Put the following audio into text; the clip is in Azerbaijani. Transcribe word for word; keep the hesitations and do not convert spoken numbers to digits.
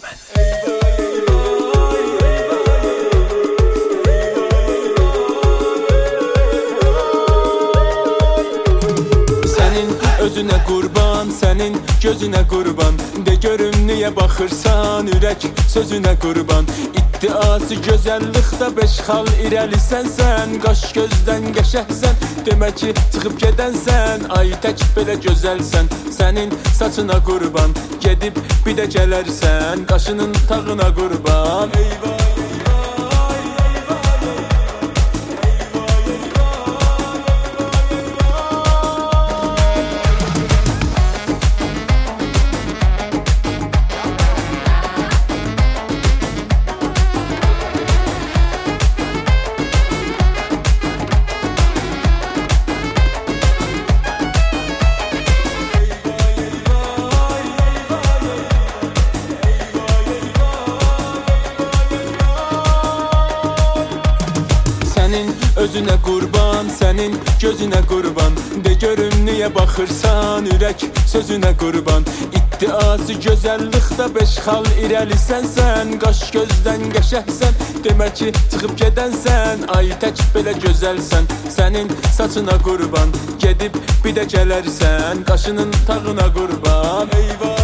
Özünə qurban, sənin gözünə qurban. De görüm niyə baxırsan ürək sözünə qurban. İddiası gözəllikdə beş xal irəlisən sən. Qaş gözdən qəşəhsən, demək ki çıxıb gedənsən. Ay tək belə gözəlsən, sənin saçına qurban. Gedib bir də gələrsən, qaşının tağına qurban. Eyvah özünə qurban, sənin gözünə qurban. De görüm niyə baxırsan ürək sözünə qurban. İddiası gözəllikdə beş xal irəlisən sən. Qaş gözdən qəşəhsən, demək ki çıxıb gedənsən. Ay tək belə gözəlsən, sənin saçına qurban. Gedib bir də gələrsən, qaşının tağına qurban. Eyvah